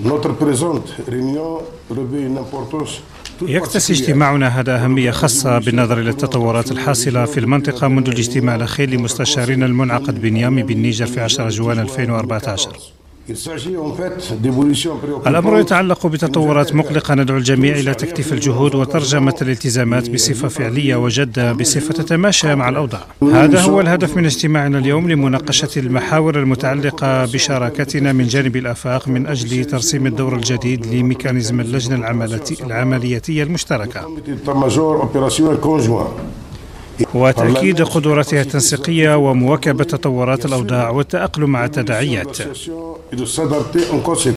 يكتسي اجتماعنا هذا أهمية خاصة بالنظر إلى التطورات الحاصلة في المنطقة منذ الاجتماع الأخير لمستشارين المنعقد بنيامي بالنيجر في 10 جوان 2014. الأمر يتعلق بتطورات مقلقة ندعو الجميع إلى تكثيف الجهود وترجمة الالتزامات بصفة فعلية وجادة بصفة تتماشى مع الأوضاع. هذا هو الهدف من اجتماعنا اليوم لمناقشة المحاور المتعلقة بشراكتنا من جانب الآفاق من أجل ترسيم الدور الجديد لميكانيزم اللجنة العملياتية المشتركة وتأكيد قدراتها التنسيقية ومواكبة تطورات الأوضاع والتأقلم مع التداعيات.